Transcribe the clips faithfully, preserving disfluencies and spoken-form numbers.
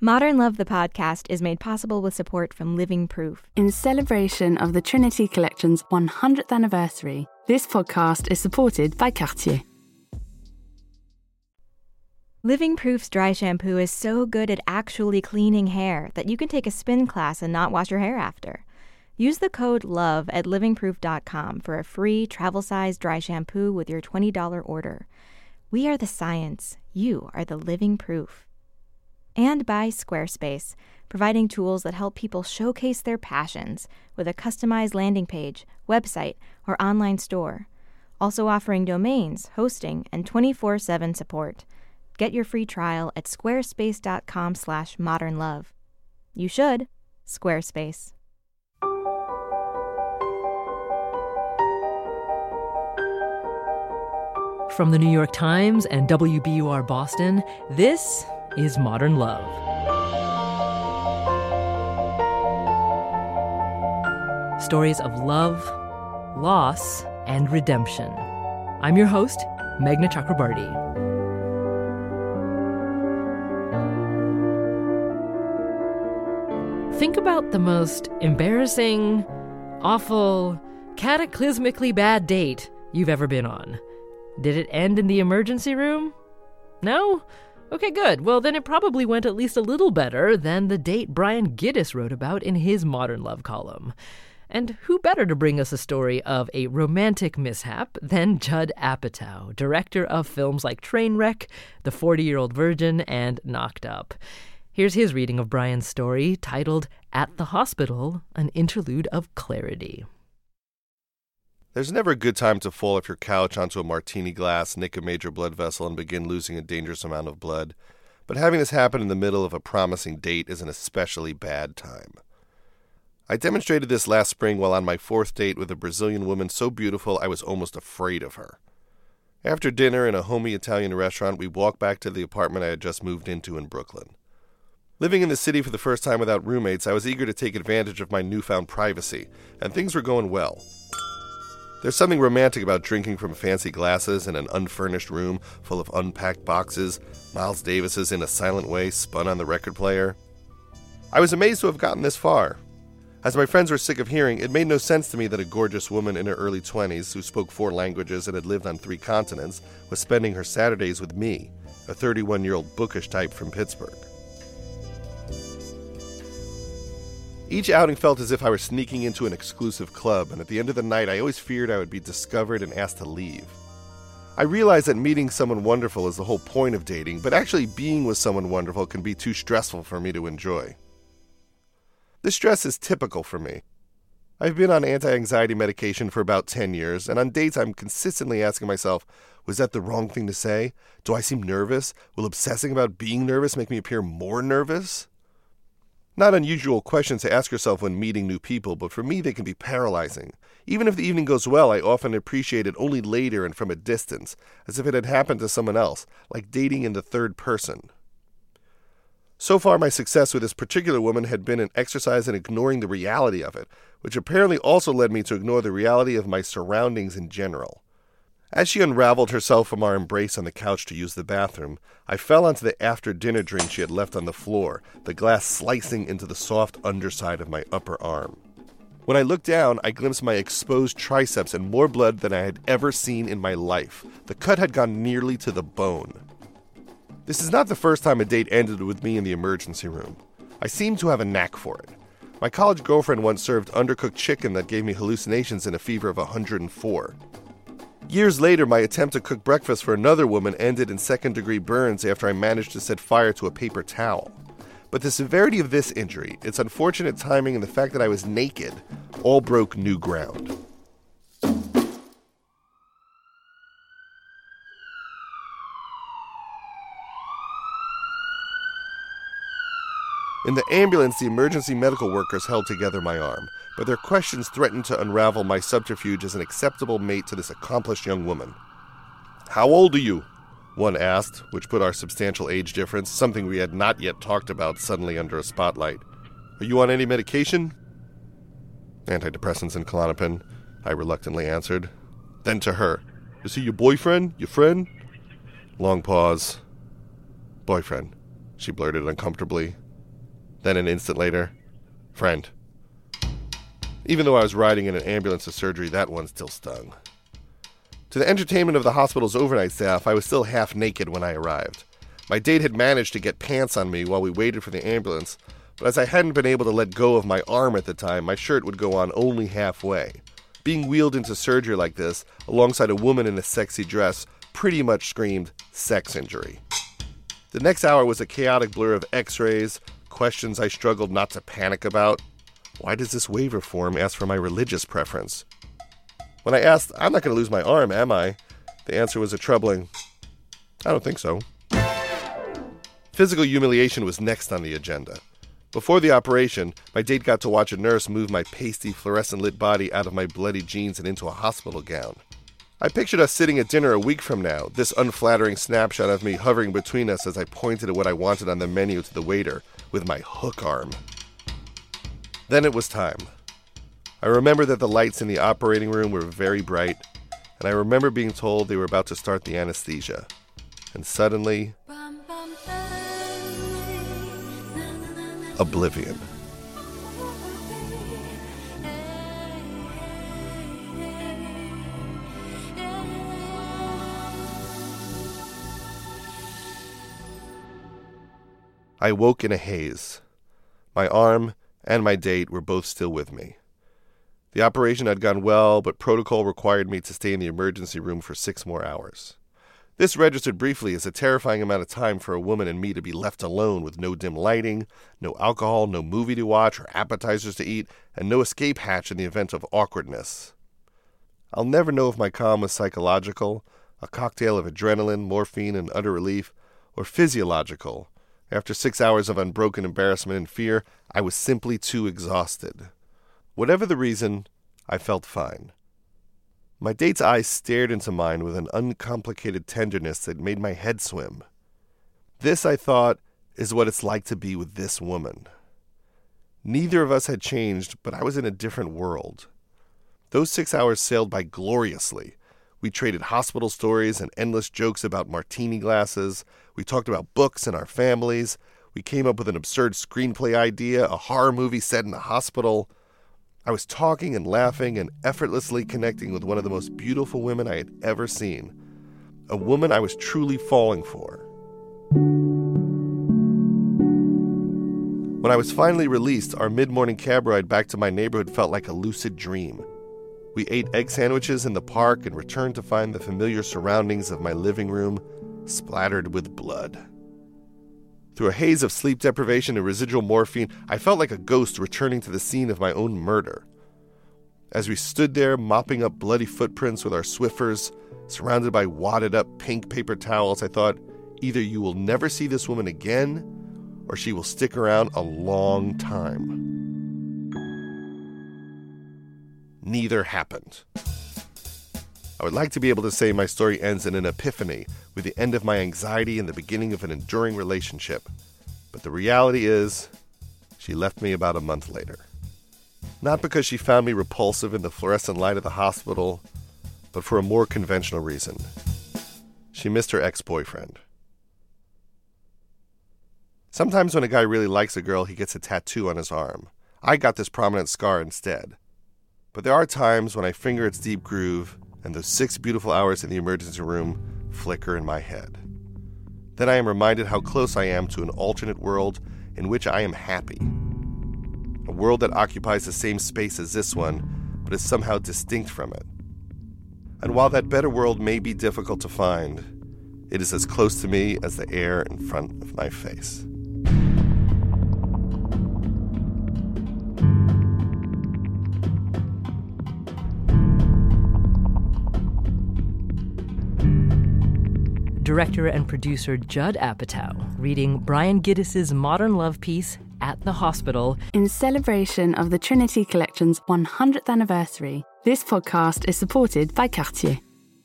Modern Love, the podcast, is made possible with support from Living Proof. In celebration of the Trinity Collection's one hundredth anniversary, this podcast is supported by Cartier. Living Proof's dry shampoo is so good at actually cleaning hair that you can take a spin class and not wash your hair after. Use the code LOVE at living proof dot com for a free travel-size dry shampoo with your twenty dollars order. We are the science. You are the living proof. And by Squarespace, providing tools that help people showcase their passions with a customized landing page, website, or online store. Also offering domains, hosting, and twenty-four seven support. Get your free trial at squarespace.com slash modernlove. You should. Squarespace. From the New York Times and W B U R Boston, this is Modern Love. Stories of love, loss, and redemption. I'm your host, Meghna Chakrabarty. Think about the most embarrassing, awful, cataclysmically bad date you've ever been on. Did it end in the emergency room? No? Okay, good. Well, then it probably went at least a little better than the date Brian Gittes wrote about in his Modern Love column. And who better to bring us a story of a romantic mishap than Judd Apatow, director of films like Trainwreck, The forty-Year-Old Virgin, and Knocked Up. Here's his reading of Brian's story, titled At the Hospital, an Interlude of Clarity. There's never a good time to fall off your couch onto a martini glass, nick a major blood vessel, and begin losing a dangerous amount of blood. But having this happen in the middle of a promising date is an especially bad time. I demonstrated this last spring while on my fourth date with a Brazilian woman so beautiful I was almost afraid of her. After dinner in a homey Italian restaurant, we walked back to the apartment I had just moved into in Brooklyn. Living in the city for the first time without roommates, I was eager to take advantage of my newfound privacy, and things were going well. There's something romantic about drinking from fancy glasses in an unfurnished room full of unpacked boxes, Miles Davis's In a Silent Way spun on the record player. I was amazed to have gotten this far. As my friends were sick of hearing, it made no sense to me that a gorgeous woman in her early twenties who spoke four languages and had lived on three continents was spending her Saturdays with me, a thirty-one-year-old bookish type from Pittsburgh. Each outing felt as if I were sneaking into an exclusive club, and at the end of the night, I always feared I would be discovered and asked to leave. I realized that meeting someone wonderful is the whole point of dating, but actually being with someone wonderful can be too stressful for me to enjoy. This stress is typical for me. I've been on anti-anxiety medication for about ten years, and on dates I'm consistently asking myself, was that the wrong thing to say? Do I seem nervous? Will obsessing about being nervous make me appear more nervous? Not unusual questions to ask yourself when meeting new people, but for me they can be paralyzing. Even if the evening goes well, I often appreciate it only later and from a distance, as if it had happened to someone else, like dating in the third person. So far, my success with this particular woman had been an exercise in ignoring the reality of it, which apparently also led me to ignore the reality of my surroundings in general. As she unraveled herself from our embrace on the couch to use the bathroom, I fell onto the after-dinner drink she had left on the floor, the glass slicing into the soft underside of my upper arm. When I looked down, I glimpsed my exposed triceps and more blood than I had ever seen in my life. The cut had gone nearly to the bone. This is not the first time a date ended with me in the emergency room. I seem to have a knack for it. My college girlfriend once served undercooked chicken that gave me hallucinations in a fever of one hundred four. Years later, my attempt to cook breakfast for another woman ended in second-degree burns after I managed to set fire to a paper towel. But the severity of this injury, its unfortunate timing, and the fact that I was naked all broke new ground. In the ambulance, the emergency medical workers held together my arm, but their questions threatened to unravel my subterfuge as an acceptable mate to this accomplished young woman. "How old are you?" one asked, which put our substantial age difference, something we had not yet talked about, suddenly under a spotlight. "Are you on any medication?" "Antidepressants and Klonopin," I reluctantly answered. Then to her, "Is he your boyfriend? Your friend?" Long pause. "Boyfriend," she blurted uncomfortably. Then an instant later, friend. Even though I was riding in an ambulance to surgery, that one still stung. To the entertainment of the hospital's overnight staff, I was still half naked when I arrived. My date had managed to get pants on me while we waited for the ambulance, but as I hadn't been able to let go of my arm at the time, my shirt would go on only halfway. Being wheeled into surgery like this, alongside a woman in a sexy dress, pretty much screamed sex injury. The next hour was a chaotic blur of x-rays, questions I struggled not to panic about. Why does this waiver form ask for my religious preference? When I asked, I'm not going to lose my arm, am I? The answer was a troubling, I don't think so. Physical humiliation was next on the agenda. Before the operation, my date got to watch a nurse move my pasty, fluorescent-lit body out of my bloody jeans and into a hospital gown. I pictured us sitting at dinner a week from now, this unflattering snapshot of me hovering between us as I pointed at what I wanted on the menu to the waiter with my hook arm. Then it was time. I remember that the lights in the operating room were very bright, and I remember being told they were about to start the anesthesia. And suddenly, oblivion. I woke in a haze. My arm and my date were both still with me. The operation had gone well, but protocol required me to stay in the emergency room for six more hours. This registered briefly as a terrifying amount of time for a woman and me to be left alone with no dim lighting, no alcohol, no movie to watch or appetizers to eat, and no escape hatch in the event of awkwardness. I'll never know if my calm was psychological, a cocktail of adrenaline, morphine, and utter relief, or physiological. After six hours of unbroken embarrassment and fear, I was simply too exhausted. Whatever the reason, I felt fine. My date's eyes stared into mine with an uncomplicated tenderness that made my head swim. This, I thought, is what it's like to be with this woman. Neither of us had changed, but I was in a different world. Those six hours sailed by gloriously. We traded hospital stories and endless jokes about martini glasses. We talked about books and our families. We came up with an absurd screenplay idea, a horror movie set in a hospital. I was talking and laughing and effortlessly connecting with one of the most beautiful women I had ever seen. A woman I was truly falling for. When I was finally released, our mid-morning cab ride back to my neighborhood felt like a lucid dream. We ate egg sandwiches in the park and returned to find the familiar surroundings of my living room splattered with blood. Through a haze of sleep deprivation and residual morphine, I felt like a ghost returning to the scene of my own murder. As we stood there mopping up bloody footprints with our Swiffers, surrounded by wadded-up pink paper towels, I thought, either you will never see this woman again, or she will stick around a long time. Neither happened. I would like to be able to say my story ends in an epiphany, with the end of my anxiety and the beginning of an enduring relationship. But the reality is, she left me about a month later. Not because she found me repulsive in the fluorescent light of the hospital, but for a more conventional reason. She missed her ex-boyfriend. Sometimes when a guy really likes a girl, he gets a tattoo on his arm. I got this prominent scar instead. But there are times when I finger its deep groove, and those six beautiful hours in the emergency room flicker in my head. Then I am reminded how close I am to an alternate world in which I am happy. A world that occupies the same space as this one, but is somehow distinct from it. And while that better world may be difficult to find, it is as close to me as the air in front of my face. Director and producer Judd Apatow reading Brian Giddis's modern love piece, At the Hospital. In celebration of the Trinity Collection's one hundredth anniversary, this podcast is supported by Cartier.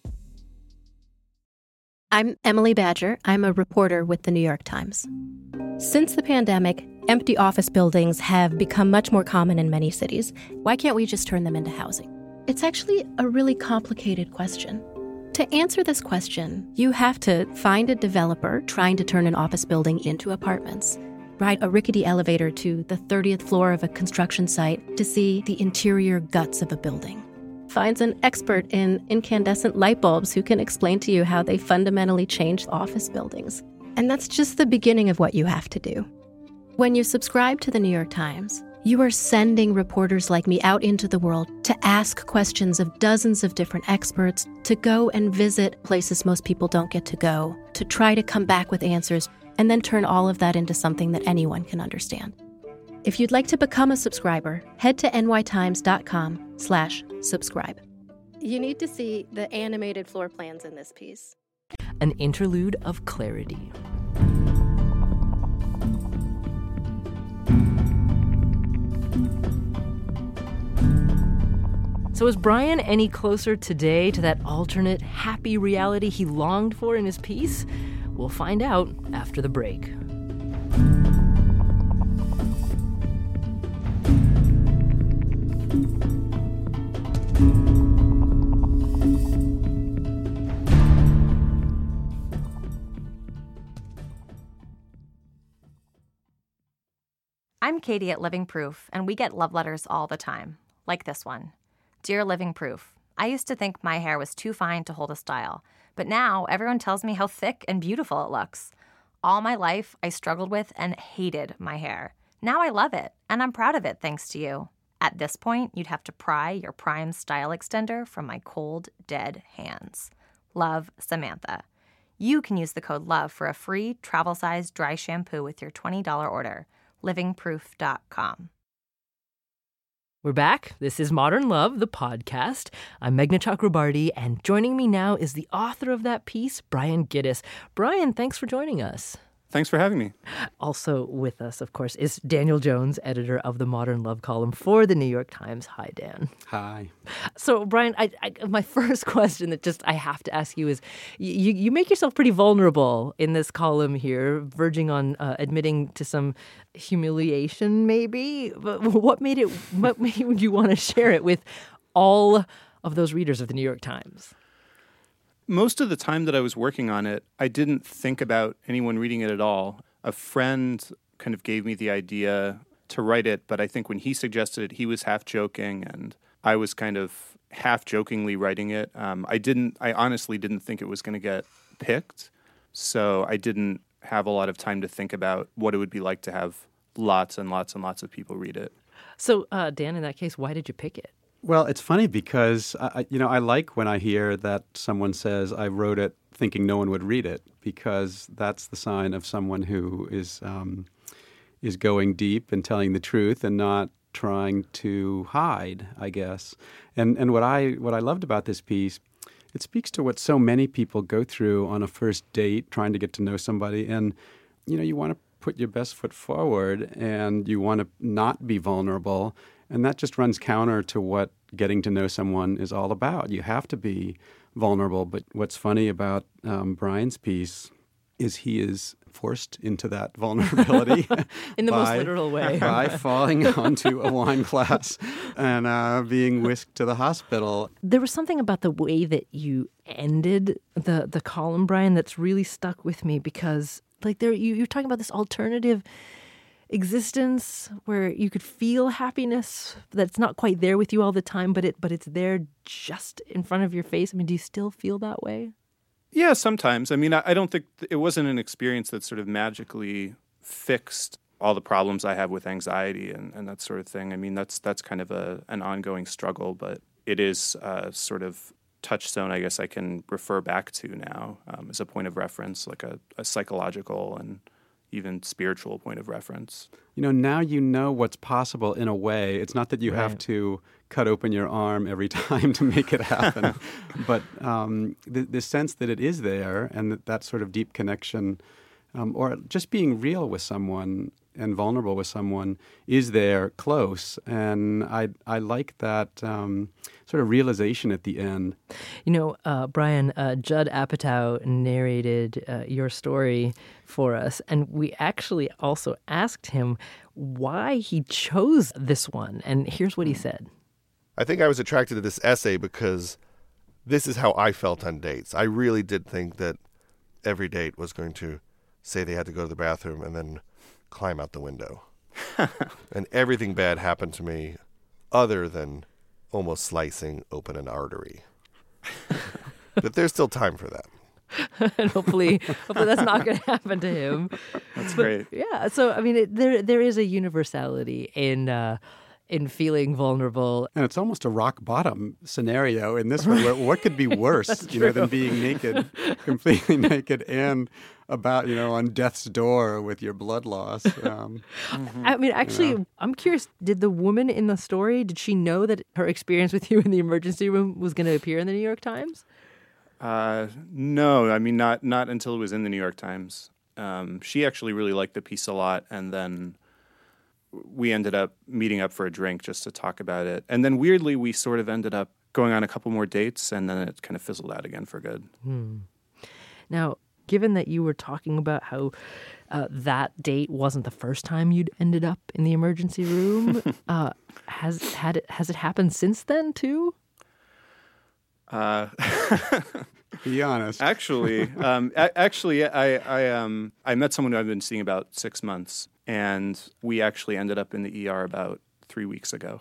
I'm Emily Badger. I'm a reporter with the New York Times. Since the pandemic, empty office buildings have become much more common in many cities. Why can't we just turn them into housing? It's actually a really complicated question. To answer this question, you have to find a developer trying to turn an office building into apartments. ride a rickety elevator to the thirtieth floor of a construction site to see the interior guts of a building. Finds an expert in incandescent light bulbs who can explain to you how they fundamentally change office buildings. And that's just the beginning of what you have to do. When you subscribe to the New York Times, you are sending reporters like me out into the world to ask questions of dozens of different experts, to go and visit places most people don't get to go, to try to come back with answers, and then turn all of that into something that anyone can understand. If you'd like to become a subscriber, head to nytimes.com slash subscribe. You need to see the animated floor plans in this piece. An interlude of clarity. So is Brian any closer today to that alternate, happy reality he longed for in his piece? We'll find out after the break. I'm Katie at Living Proof, and we get love letters all the time, like this one. Dear Living Proof, I used to think my hair was too fine to hold a style, but now everyone tells me how thick and beautiful it looks. All my life, I struggled with and hated my hair. Now I love it, and I'm proud of it thanks to you. At this point, you'd have to pry your Prime Style Extender from my cold, dead hands. Love, Samantha. You can use the code LOVE for a free travel-sized dry shampoo with your twenty dollars order. living proof dot com. We're back. This is Modern Love, the podcast. I'm Meghna Chakrabarty, and joining me now is the author of that piece, Brian Gittes. Brian, thanks for joining us. Thanks for having me. Also with us, of course, is Daniel Jones, editor of the Modern Love column for the New York Times. Hi, Dan. Hi. So, Brian, I, I, my first question that just I have to ask you is, you, you make yourself pretty vulnerable in this column here, verging on uh, admitting to some humiliation, maybe. But what made it? What made you want to share it with all of those readers of the New York Times? Most of the time that I was working on it, I didn't think about anyone reading it at all. A friend kind of gave me the idea to write it, but I think when he suggested it, he was half joking, and I was kind of half jokingly writing it. Um, I didn't. I honestly didn't think it was going to get picked, so I didn't have a lot of time to think about what it would be like to have lots and lots and lots of people read it. So, uh, Dan, in that case, why did you pick it? Well, it's funny because, I, you know, I like when I hear that someone says, I wrote it thinking no one would read it, because that's the sign of someone who is um, is going deep and telling the truth and not trying to hide, I guess. And and what I what I loved about this piece, it speaks to what so many people go through on a first date, trying to get to know somebody. And, you know, you want to put your best foot forward and you want to not be vulnerable. And that just runs counter to what getting to know someone is all about. You have to be vulnerable. But what's funny about um, Brian's piece is he is forced into that vulnerability. In the by, most literal way. By falling onto a wine glass and uh, being whisked to the hospital. There was something about the way that you ended the, the column, Brian, that's really stuck with me, because like there you, you're talking about this alternative existence where you could feel happiness that's not quite there with you all the time, but it but it's there just in front of your face. I mean, do you still feel that way? Yeah, sometimes. I mean, I, I don't think th- it wasn't an experience that sort of magically fixed all the problems I have with anxiety and, and that sort of thing. I mean, that's that's kind of a an ongoing struggle, but it is a sort of touchstone, I guess, I can refer back to now um, as a point of reference, like a, a psychological and even spiritual point of reference. You know, now you know what's possible in a way. It's not that you Right. have to cut open your arm every time to make it happen, but um, the, the sense that it is there and that, that sort of deep connection, um, or just being real with someone and vulnerable with someone is there close. And I I like that um, sort of realization at the end. You know, uh, Brian, uh, Judd Apatow narrated uh, your story for us, and we actually also asked him why he chose this one. And here's what he said. I think I was attracted to this essay because this is how I felt on dates. I really did think that every date was going to say they had to go to the bathroom and then climb out the window. And everything bad happened to me other than almost slicing open an artery. But there's still time for that. And hopefully, hopefully that's not going to happen to him. That's But, great. Yeah. So I mean, it, there there is a universality in uh, in feeling vulnerable. And it's almost a rock bottom scenario in this one. Where what could be worse, you know, than being naked, completely naked, and about, you know, on death's door with your blood loss. Um, I mean, actually, Yeah. I'm curious. Did the woman in the story, did she know that her experience with you in the emergency room was going to appear in the New York Times? Uh, no, I mean, not not until it was in the New York Times. Um, she actually really liked the piece a lot, and then we ended up meeting up for a drink just to talk about it. And then weirdly, we sort of ended up going on a couple more dates, and then it kind of fizzled out again for good. Hmm. Now, given that you were talking about how uh, that date wasn't the first time you'd ended up in the emergency room, uh, has had it has it happened since then too? Uh, be honest. actually, um, a- actually, I I um I met someone who I've been seeing about six months, and we actually ended up in the E R about three weeks ago.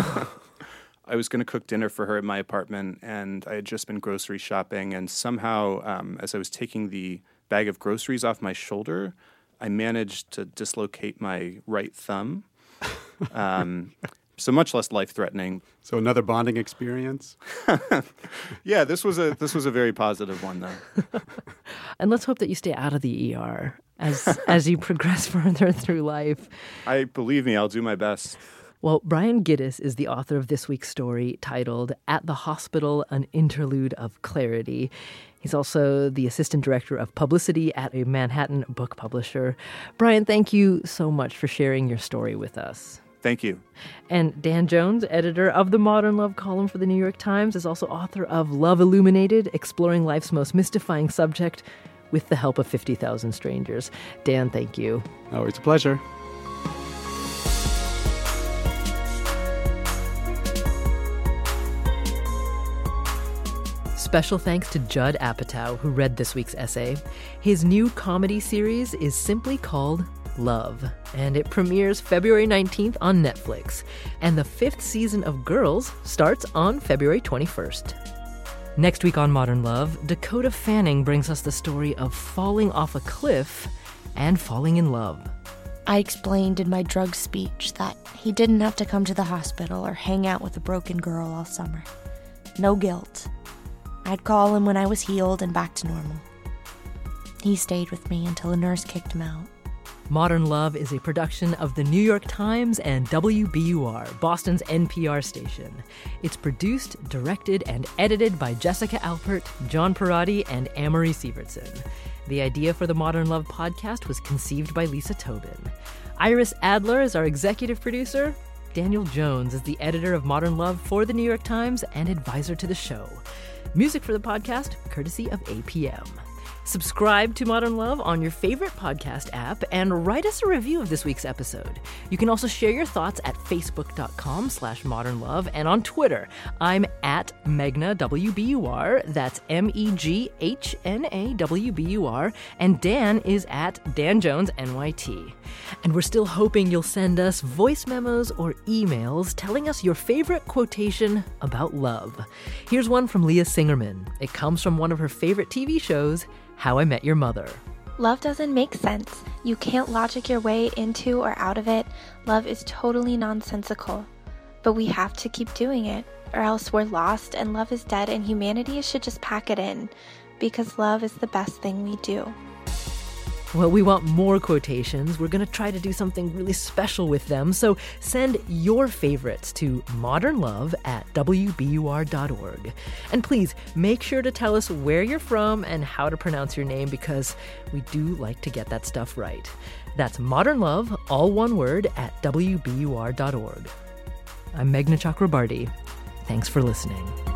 I was going to cook dinner for her at my apartment, and I had just been grocery shopping, and somehow, um, as I was taking the bag of groceries off my shoulder, I managed to dislocate my right thumb. Um, so much less life-threatening. So another bonding experience. Yeah, this was a this was a very positive one, though. And let's hope that you stay out of the E R as as you progress further through life. I believe me, I'll do my best. Well, Brian Gittes is the author of this week's story titled At the Hospital, An Interlude of Clarity. He's also the assistant director of publicity at a Manhattan book publisher. Brian, thank you so much for sharing your story with us. Thank you. And Dan Jones, editor of the Modern Love column for the New York Times, is also author of Love Illuminated, Exploring Life's Most Mystifying Subject with the help of fifty thousand strangers. Dan, thank you. Always a pleasure. Special thanks to Judd Apatow, who read this week's essay. His new comedy series is simply called Love, and it premieres February nineteenth on Netflix. And the fifth season of Girls starts on February twenty-first. Next week on Modern Love, Dakota Fanning brings us the story of falling off a cliff and falling in love. I explained in my drug speech that he didn't have to come to the hospital or hang out with a broken girl all summer. No guilt. I'd call him when I was healed and back to normal. He stayed with me until a nurse kicked him out. Modern Love is a production of the New York Times and W B U R, Boston's N P R station. It's produced, directed, and edited by Jessica Alpert, John Perotti, and Amory Sievertson. The idea for the Modern Love podcast was conceived by Lisa Tobin. Iris Adler is our executive producer. Daniel Jones is the editor of Modern Love for the New York Times and advisor to the show. Music for the podcast, courtesy of A P M. Subscribe to Modern Love on your favorite podcast app and write us a review of this week's episode. You can also share your thoughts at facebook.com slash modern love and on Twitter. I'm at Meghna W B U R. That's M E G H N A W B U R. And Dan is at Dan Jones N Y T. And we're still hoping you'll send us voice memos or emails telling us your favorite quotation about love. Here's one from Leah Singerman. It comes from one of her favorite T V shows, How I Met Your Mother. Love doesn't make sense. You can't logic your way into or out of it. Love is totally nonsensical. But we have to keep doing it, or else we're lost and love is dead and humanity should just pack it in, because love is the best thing we do. Well, we want more quotations. We're going to try to do something really special with them. So send your favorites to modernlove at w b u r dot org. And please make sure to tell us where you're from and how to pronounce your name, because we do like to get that stuff right. That's Modern Love, all one word, at w b u r dot org. I'm Meghna Chakrabarty. Thanks for listening.